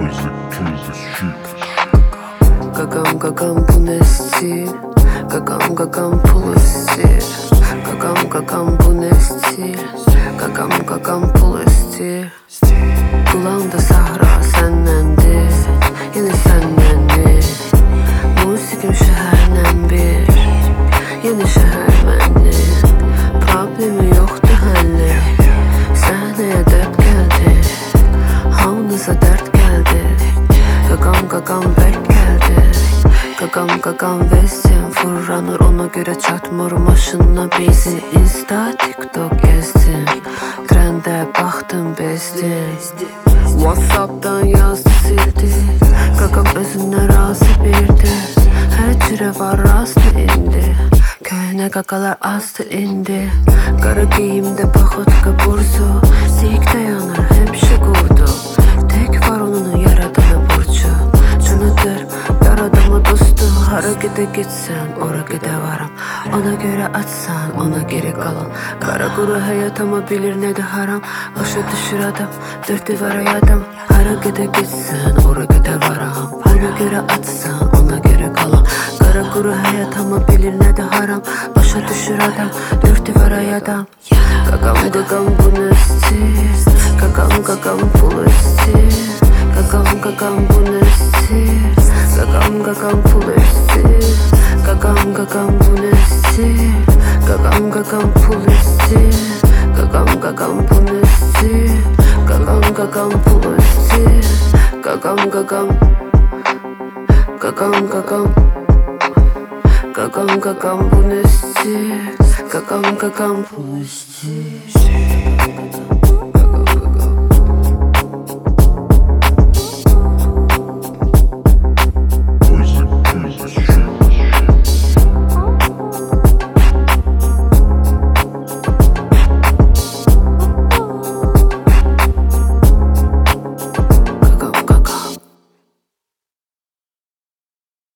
crazy shit. Gagam gagam bu ne stil? Gagam gagam pul istir. Gagam gagam bu ne stil? Gagam gagam pul istir. Kulağımda sahra sənləndir, yine sənləndir. Musikim şəhərlə bir, yeni şəhər məndir. Problemi yoxdur həlli, səhnəyə dərd gəldi. Hamınıza dərd gəldi. Gagam gagam bərk gəldi. Gagam gagam vezsin fırlanır, ona göre çatmır maşınla bizim. Insta TikTok gezdim, trende baktım bezdim. Whatsapp'dan yazdı sildi. Gagam özündən razı birdi. Hər cürə var rastı indi. Köhnə qaqalar azdı indi. Qara giyimdə paxotka burzu. Zikdə yanar həmişə qurdu. Tek var onun yaradana burcu. Canıdır yaradama dostu. Hara gedə gitsən ora gedə varam. Ona göre açsan ona geri qalan. Qara quru həyat ama bilir nədir haram. Başa düşür adam dörd divara yadım. Hara gedə gitsən ora gedə varam. Ona göre açsan ona göre qalan. Qara quru həyat ama bilir nədir haram. Başa düşür adam dörd divara yadım. Gagam gagam bu ne stil? Gagam gagam pul istir. Gagam gagam bu ne stil? Gagam gagam pul istir. Gagam gagam bu ne stil? Gagam gagam pul istir. Gagam gagam bu ne stil? Gagam gagam pul istir. Gagam gagam. Gagam gagam. Gagam gagam bu ne stil? Gagam gagam pul istir.